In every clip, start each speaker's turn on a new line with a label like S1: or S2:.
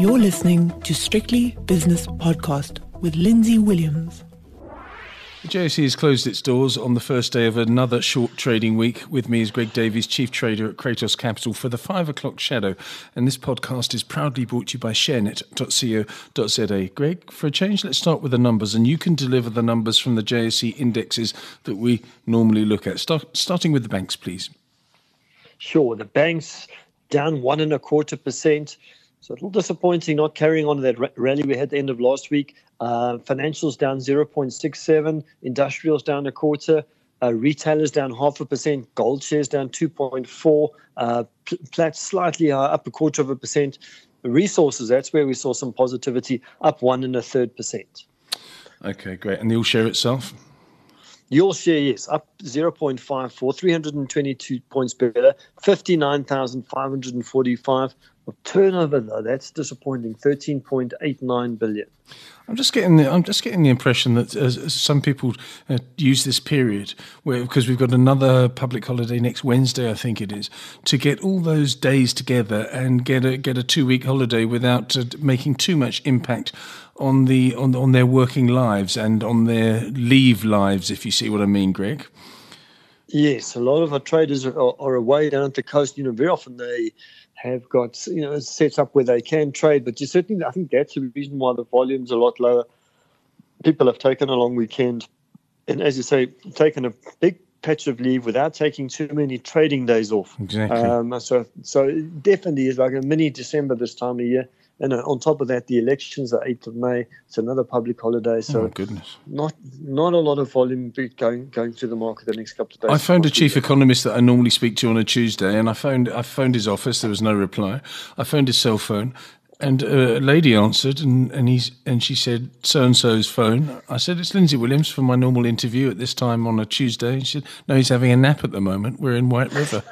S1: You're listening to Strictly Business Podcast with Lindsay Williams.
S2: The JSE has closed its doors on the first day of another short trading week. With me is Greg Davies, Chief Trader at Kratos Capital for the 5 o'clock shadow. And this podcast is proudly brought to you by sharenet.co.za. Greg, for a change, let's start with the numbers. And you can deliver the numbers from the JSE indexes that we normally look at. Starting with the banks, please.
S3: Sure. The banks down 1.25%. So a little disappointing not carrying on that rally we had at the end of last week. Financials down 0.67%, industrials down 0.25%, retailers down 0.5%, gold shares down 2.4%, Platts slightly higher, up 0.25%. Resources, that's where we saw some positivity, up 1.33%.
S2: Okay, great. And the all share itself?
S3: Your share, yes, up 0.54, 322 points better, 59,545. Turnover, though, that's disappointing, 13.89 billion.
S2: I'm just getting the impression that some people use this period because we've got another public holiday next Wednesday, I think it is, to get all those days together and get a 2-week holiday without making too much impact on their working lives and on their leave lives, if you see what I mean, Greg.
S3: Yes, a lot of our traders are away down at the coast. Very often they have got, set up where they can trade, but certainly I think that's the reason why the volume's a lot lower. People have taken a long weekend and, as you say, taken a big patch of leave without taking too many trading days off.
S2: Exactly.
S3: So it definitely is like a mini December this time of year. And on top of that, the elections are 8th of May. It's another public holiday. So
S2: goodness.
S3: Not a lot of volume going through the market the next couple of days.
S2: I phoned a chief economist that I normally speak to on a Tuesday, and I phoned his office. There was no reply. I phoned his cell phone, and a lady answered, and she said, so-and-so's phone. I said, it's Lindsay Williams for my normal interview at this time on a Tuesday. And she said, no, he's having a nap at the moment. We're in White River.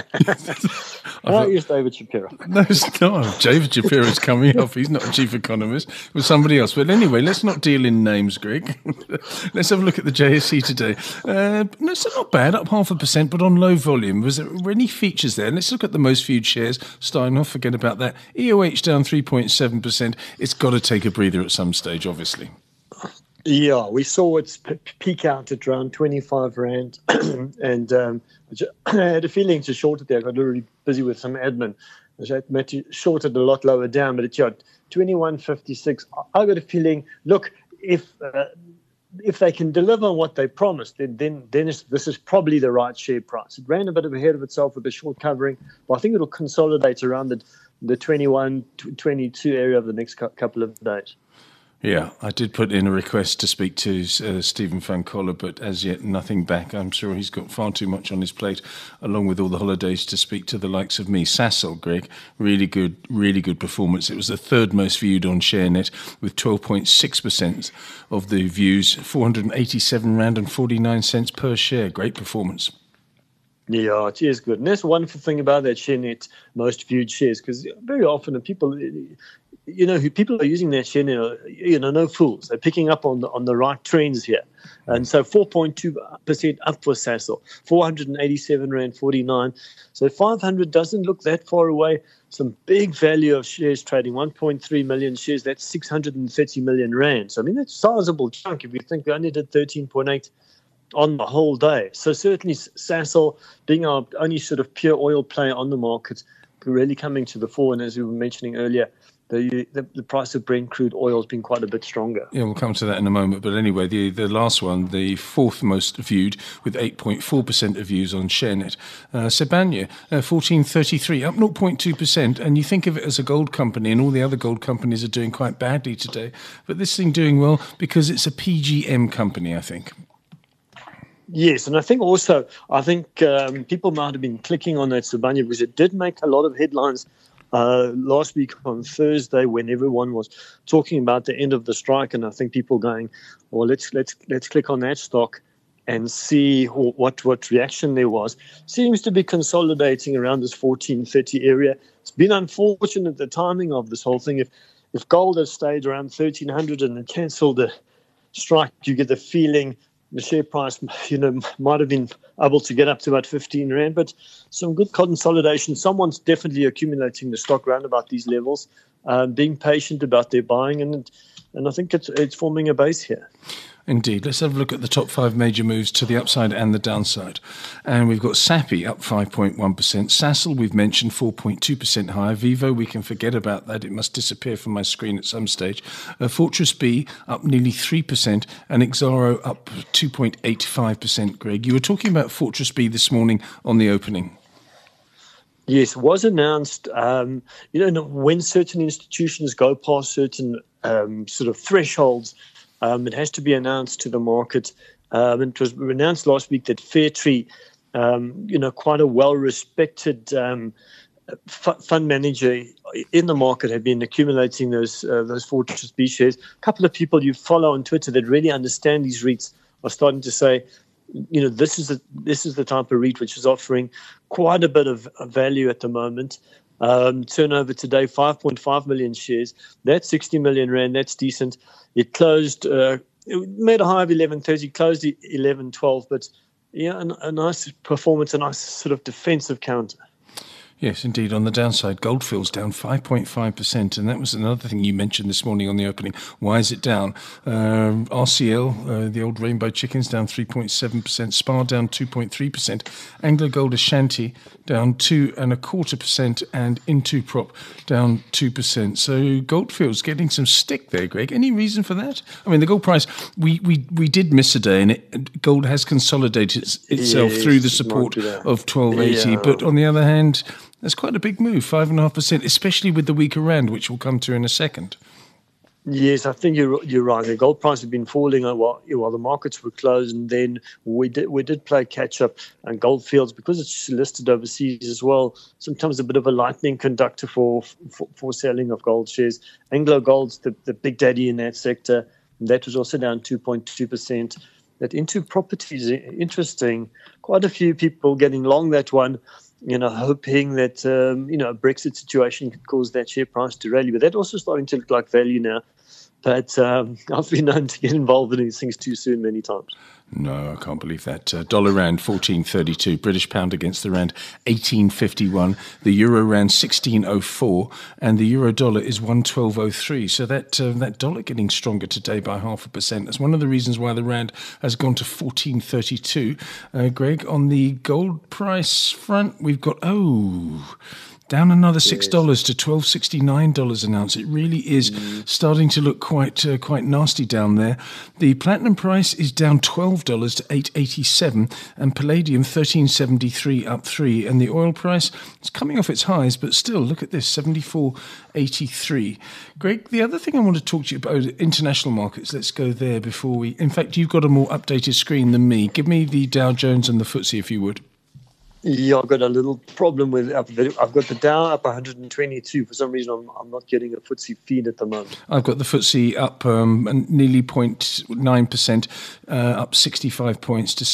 S3: It's David Shapiro.
S2: No, it's not. David Shapiro's coming up. He's not a chief economist. It was somebody else. But anyway, let's not deal in names, Greg. Let's have a look at the JSE today. No, it's not bad, up 0.5%, but on low volume. Were any features there? Let's look at the most viewed shares. Starting off, forget about that. EOH down 3.7%. It's got to take a breather at some stage, obviously.
S3: Yeah, we saw it peak out at around 25 Rand, and I had a feeling to short it there. I got really busy with some admin. I had to short it a lot lower down, but it's 21.56. I got a feeling, look, if they can deliver what they promised, then this is probably the right share price. It ran a bit ahead of itself with the short covering, but I think it'll consolidate around the 21, 22 area of the next couple of days.
S2: Yeah, I did put in a request to speak to Stephen van Coller, but as yet nothing back. I'm sure he's got far too much on his plate, along with all the holidays, to speak to the likes of me. Sasol, Greg, really good performance. It was the third most viewed on ShareNet with 12.6% of the views, 487 Rand and 49 cents per share. Great performance.
S3: Yeah, it is good. And that's the wonderful thing about that ShareNet most viewed shares, because very often people are using that ShareNet, no fools. They're picking up on the right trends here. And so 4.2% up for Sasol, 487 Rand 49. So 500 doesn't look that far away. Some big value of shares trading, 1.3 million shares. That's 630 million Rand. So, that's a sizable chunk if you think they only did 13.8 on the whole day. So certainly Sasol, being our only sort of pure oil player on the market, really coming to the fore. And as we were mentioning earlier, the price of Brent crude oil has been quite a bit stronger.
S2: Yeah, we'll come to that in a moment. But anyway, the last one, the fourth most viewed, with 8.4% of views on ShareNet. Sibanye, 1433, up 0.2%. And you think of it as a gold company, and all the other gold companies are doing quite badly today. But this thing doing well because it's a PGM company, I think.
S3: Yes, and I think people might have been clicking on that Sibanye because it did make a lot of headlines last week on Thursday when everyone was talking about the end of the strike, and I think people going, well, let's click on that stock and see what reaction there was. Seems to be consolidating around this 1430 area. It's been unfortunate the timing of this whole thing. If gold has stayed around 1300 and then cancelled the strike, you get the feeling the share price, might have been able to get up to about 15 Rand, but some good consolidation. Someone's definitely accumulating the stock around about these levels. being patient about their buying, and I think it's forming a base here.
S2: Indeed. Let's have a look at the top 5 major moves to the upside and the downside. And we've got Sappi up 5.1%. Sasol, we've mentioned, 4.2% higher. Vivo, we can forget about that. It must disappear from my screen at some stage. Fortress B up nearly 3%, and Exxaro up 2.85%, Greg. You were talking about Fortress B this morning on the opening.
S3: Yes, it was announced, when certain institutions go past certain sort of thresholds, it has to be announced to the market. It was announced last week that Fairtree, quite a well-respected fund manager in the market, had been accumulating those Fortress B shares. A couple of people you follow on Twitter that really understand these REITs are starting to say, this is the type of REIT which is offering quite a bit of value at the moment. Turnover today, 5.5 million shares. That's 60 million rand. That's decent. It closed, it made a high of 11.30, closed 11.12, but a nice performance, a nice sort of defensive counter.
S2: Yes, indeed. On the downside, Goldfields down 5.5%, and that was another thing you mentioned this morning on the opening. Why is it down? RCL, the old Rainbow Chickens, down 3.7%. Spar down 2.3%. AngloGold Ashanti down 2.25%, and Intuprop down 2%. So Goldfields getting some stick there, Greg. Any reason for that? I mean, the gold price, we did miss a day, and gold has consolidated itself through the support of 1280. But on the other hand, that's quite a big move, 5.5%, especially with the weaker rand, which we'll come to in a second.
S3: Yes, I think you're right. The gold price has been falling while the markets were closed, and then we did play catch up. And Goldfields, because it's listed overseas as well, sometimes a bit of a lightning conductor for selling of gold shares. AngloGold's the big daddy in that sector. That was also down 2.2%. That Into Properties, interesting. Quite a few people getting long that one, hoping that, a Brexit situation could cause that share price to rally. But that's also starting to look like value now. But I've been known to get involved in these things too soon many times.
S2: No, I can't believe that. Dollar rand 14.32, British pound against the rand 18.51, the euro rand 16.04, and the euro dollar is 112.03. So that dollar getting stronger today by 0.5%. That's one of the reasons why the rand has gone to 14.32. Greg, on the gold price front, we've got down another $6 to $12.69 an ounce. It really is starting to look quite nasty down there. The platinum price is down $12 to $8.87, and palladium $13.73 up 3, and the oil price is coming off its highs, but still look at this, 74.83. Greg, the other thing I want to talk to you about international markets. Let's go there before we. In fact, you've got a more updated screen than me. Give me the Dow Jones and the FTSE if you would.
S3: Yeah, I've got a little problem with. I've got the Dow up 122. For some reason, I'm not getting a FTSE feed at the moment.
S2: I've got the FTSE up nearly 0.9%, up 65 points to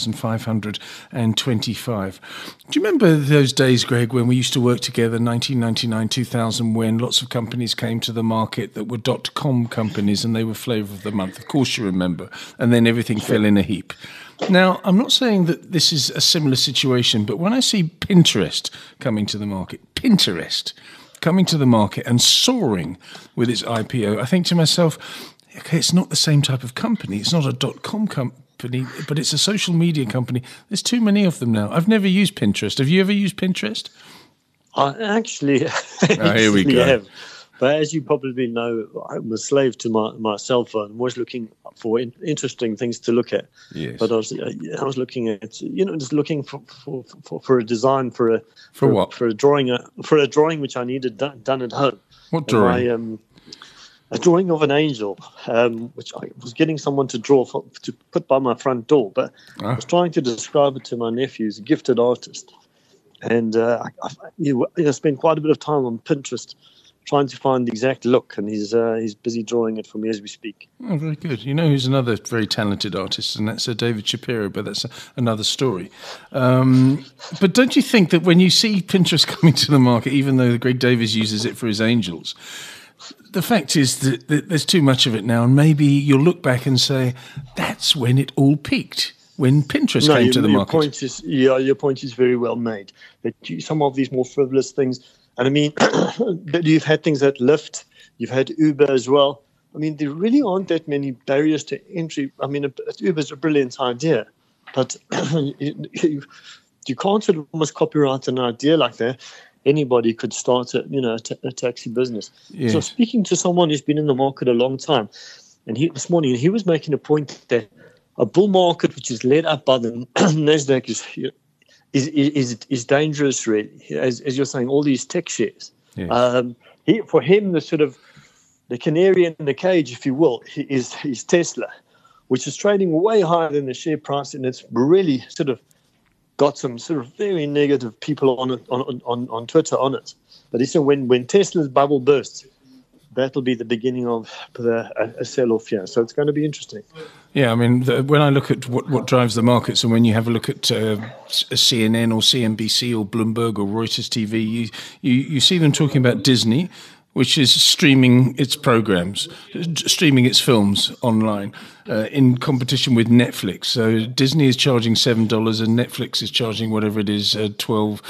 S2: 7,525. Do you remember those days, Greg, when we used to work together, 1999, 2000, when lots of companies came to the market that were .com companies and they were flavour of the month? Of course you remember. And then everything fell in a heap. Now, I'm not saying that this is a similar situation, but when I see Pinterest coming to the market and soaring with its IPO, I think to myself, okay, it's not the same type of company. It's not a .com company, but it's a social media company. There's too many of them now. I've never used Pinterest. Have you ever used Pinterest?
S3: I actually
S2: here we go.
S3: have. But as you probably know, I'm a slave to my cell phone. I'm always looking for interesting things to look at.
S2: Yes.
S3: But I was looking at, just looking for a design for a drawing which I needed done at home.
S2: What drawing?
S3: A drawing of an angel, which I was getting someone to draw to put by my front door. But I was trying to describe it to my nephew, who's a gifted artist, and I spent quite a bit of time on Pinterest trying to find the exact look, and he's busy drawing it for me as we speak.
S2: Oh, very good. You know who's another very talented artist, and that's David Shapiro, but that's another story. But don't you think that when you see Pinterest coming to the market, even though Greg Davies uses it for his angels, the fact is that there's too much of it now, and maybe you'll look back and say, that's when it all peaked. When Pinterest came to the market.
S3: Your point is very well made. That some of these more frivolous things, And I mean, you've had things like Lyft, you've had Uber as well. I mean, there really aren't that many barriers to entry. I mean, Uber's a brilliant idea, but you can't sort of almost copyright an idea like that. Anybody could start a taxi business.
S2: Yes.
S3: So speaking to someone who's been in the market a long time, and this morning he was making a point that a bull market which is led up by the Nasdaq is dangerous, really. As you're saying, all these tech shares.
S2: Yes.
S3: For him, the canary in the cage, if you will, is Tesla, which is trading way higher than the share price, and it's really sort of got some sort of very negative people on it, on Twitter on it. But he said when Tesla's bubble bursts, that'll be the beginning of a sell-off here. So it's going to be interesting.
S2: Yeah, I mean, when I look at what drives the markets, and when you have a look at CNN or CNBC or Bloomberg or Reuters TV, you see them talking about Disney, which is streaming its programs, streaming its films online in competition with Netflix. So Disney is charging $7 and Netflix is charging whatever it is, $12,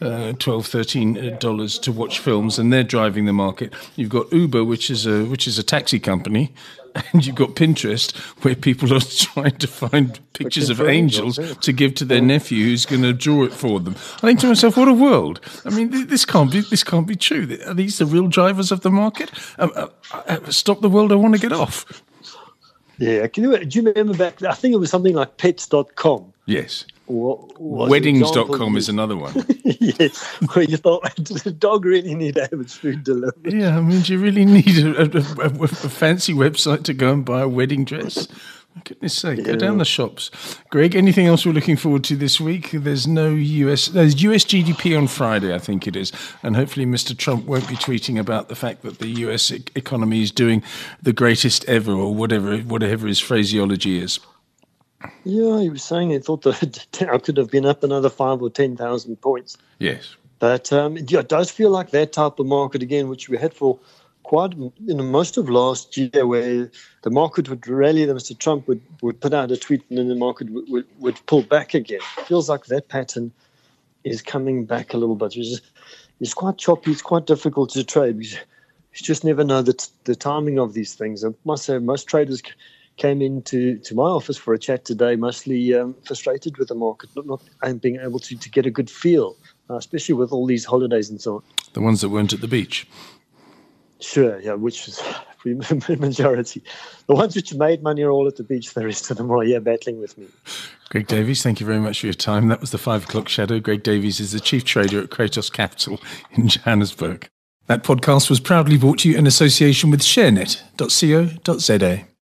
S2: $13 to watch films, and they're driving the market. You've got Uber, which is a taxi company, and you've got Pinterest, where people are trying to find pictures of angels to give to their nephew who's going to draw it for them. I think to myself, what a world! I mean, this can't be true. Are these the real drivers of the market? Stop the world! I want to get off.
S3: Yeah, do you remember back? I think it was something like Pets.com.
S2: Yes. Weddings.com is another one.
S3: Yes, where you thought, does the dog really need to have its food delivered?
S2: Yeah, I mean, do you really need a fancy website to go and buy a wedding dress? For goodness sake, go down the shops. Greg, anything else we're looking forward to this week? There's US GDP on Friday, I think it is. And hopefully Mr. Trump won't be tweeting about the fact that the US economy is doing the greatest ever, or whatever his phraseology is.
S3: Yeah, he was saying he thought that Dow could have been up another 5,000 or 10,000 points.
S2: Yes.
S3: But it does feel like that type of market again, which we had for quite most of last year, where the market would rally, Mr. Trump would put out a tweet and then the market would pull back again. It feels like that pattern is coming back a little bit. It's quite choppy. It's quite difficult to trade. You just never know the timing of these things. I must say, most traders came into my office for a chat today, mostly frustrated with the market, not being able to get a good feel, especially with all these holidays and so on.
S2: The ones that weren't at the beach.
S3: Sure, yeah, which is the majority. The ones which made money are all at the beach. The rest of them are battling with me.
S2: Greg Davies, thank you very much for your time. That was the 5 o'clock shadow. Greg Davies is the chief trader at Kratos Capital in Johannesburg. That podcast was proudly brought to you in association with ShareNet.co.za.